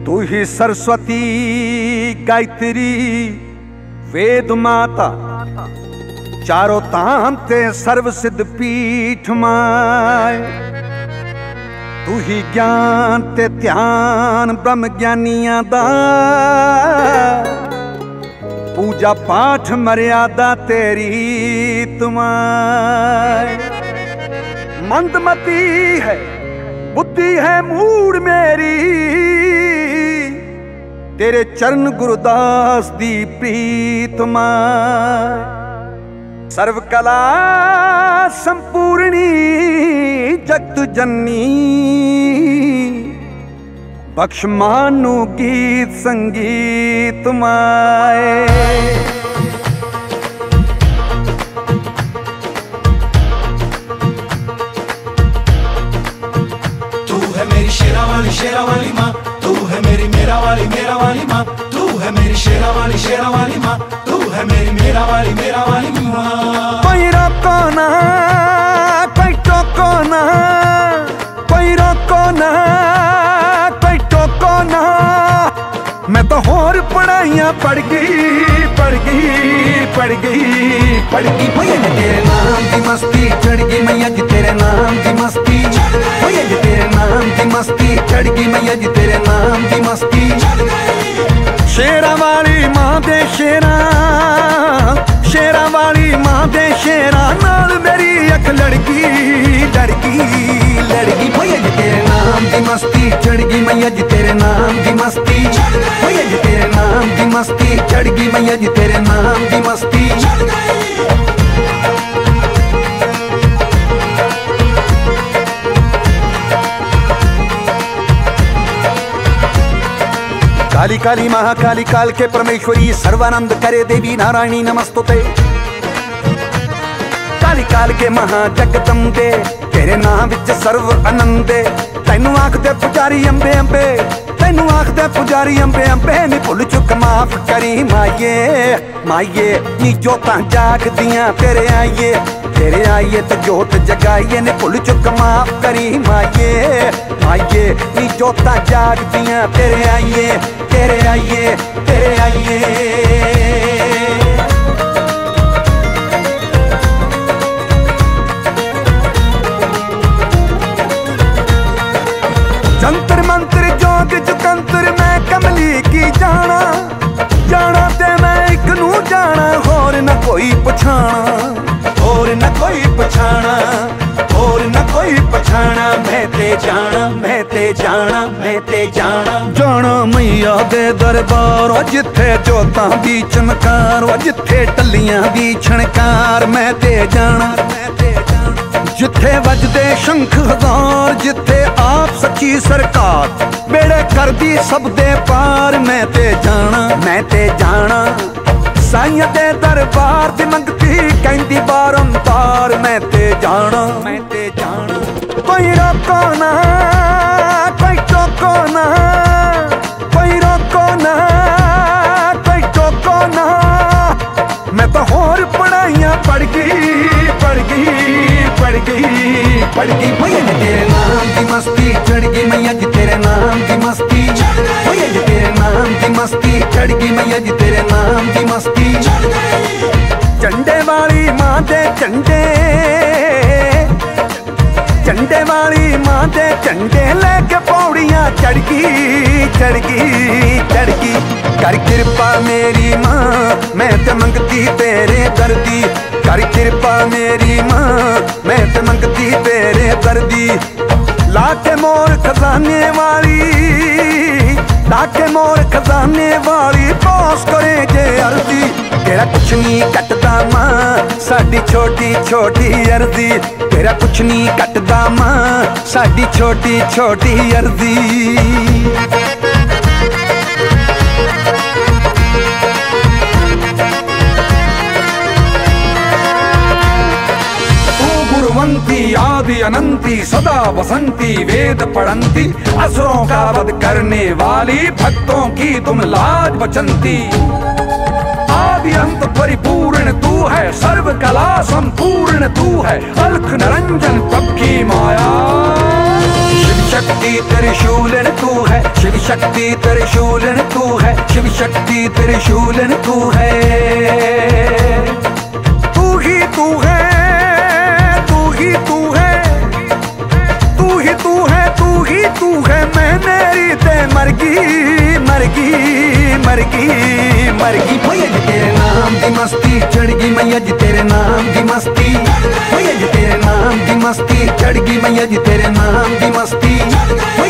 तू ही सरस्वती गायत्री वेद माता, चारों ताम ते सर्व सिद्ध पीठ माय। तू ही ज्ञान ते ध्यान ब्रह्म ज्ञानियां दा, पूजा पाठ मर्यादा तेरी तुम्हारे। मंदमती है बुद्धि है मूड मेरी, तेरे चरण गुरुदास दी प्रीत माय। सर्व कला संपूर्णी जगत जननी, बख्श मानु गीत संगीत माए। तू है मेरी शेरा वाली माँ, तू है मेरी मेरा वाली माँ, तू है मेरी शेरा वाली माँ, तू है मेरी मेरा वाली माँ। कोई रोको ना, कोई टोको ना, कोई रोको ना, कोई टोको ना। मैं तो होर पढ़ाइयाँ पढ़ गई भैया जी तेरे नाम की मस्ती चढ़ गई, मैया जी तेरे नाम की मस्ती, भैया जी तेरे नाम की मस्ती चढ़ गई, मैया जी तेरे नाम की मस्ती। शेरा वाली माँ दे शेरा, शेरा वाली माँ दे शेरा नाल मेरी अख लड़की भैया जी तेरे नाम की मस्ती चढ़ गई, मैया जी तेरे नाम की मस्ती, भैया जी तेरे नाम की मस्ती चढ़ गई, मैया जी तेरे नाम की मस्ती। काली काली महाकाली काल के परमेश्वरी, सर्वानंद करे देवी नारायणी नमस्तुते। काली काल के महा जगदम्बे, तेरे नाम विच सर्व आनंदे। तैनू आखदे पुजारी अम्बे अम्बे, तैनू आखदे पुजारी अम्बे अम्बे। नी भुल चुक माफ करी माये माये, नी जोतां जागदियां तेरे आइए ते जोत जगाइए। नी भुल चुक माफ करी माये माये, नी जोतां जागदियां तेरे आइए। जंतर मंत्र जोग जुकंतर मैं कमली की जाना, जाना ते मैं एक नू जाना, होर न कोई पछाना, होर न कोई पछाना, होर न कोई पछाना। मैं ते जाना जाना मैया दे दरबार, जिथे जोतां दी चमकार, जिथे टल्लियां दी छणकार। मैं ते जाना जिथे वजदे शंख हजार, जिथे आप सच्ची सरकार, बेड़े कर दी सब दे पार। मैं ते जाना साईं दे दरबार दी मंगती कहंदी बारंबार। मैं ते जाना कोई रोको ना, कोई टोको ना, कोई रोको ना, कोई टोको ना। मैं तो होर पढ़ाइयाँ पढ़ गई भैया जी तेरे नाम की मस्ती चढ़ गई, मैया जी तेरे नाम की मस्ती, भैया जी तेरे नाम की मस्ती चढ़ गई, मैया जी तेरे नाम की मस्ती। झंडे वाली माँ दे झंडे, झंडे वाली माँ दे झंडे लेके पौड़ियाँ चढ़ गई। कर कृपा मेरी माँ मैं ते मंगती तेरे दर्दी, कर कृपा मेरी माँ मैं ते मंगती तेरे दर्दी। लाके मोर खजाने वाली, लाके मोर खजाने वाली, पास करे जे अर्जी। तेरा कुछ नहीं कटदा माँ साडी छोटी छोटी अर्जी, तेरा कुछ नहीं कटदा माँ साडी छोटी छोटी अर्जी। गुरुवंती आदि अनंती सदा वसंती, वेद पढ़ंती असुरों का वध करने वाली, भक्तों की तुम लाज बचंती। आदि अंत परिपूर्ण तू है, सर्व कला संपूर्ण तू है, अलख निरंजन प्रभ की माया। शिव शक्ति त्रिशूलन तू है, शिव शक्ति त्रिशूलन तू है, शिव शक्ति त्रिशूलन तू है। तू ही तू है, तू ही तू है, तू ही तू है, तू ही तू है। मैं मेरी ते मरगी मरगी मरगी मरगी। भैया जी तेरे नाम दी मस्ती चढ़ गई, मैया जी तेरे नाम दी मस्ती। भैया जी तेरे नाम दी मस्ती चढ़ गई, मैया जी तेरे नाम दी मस्ती।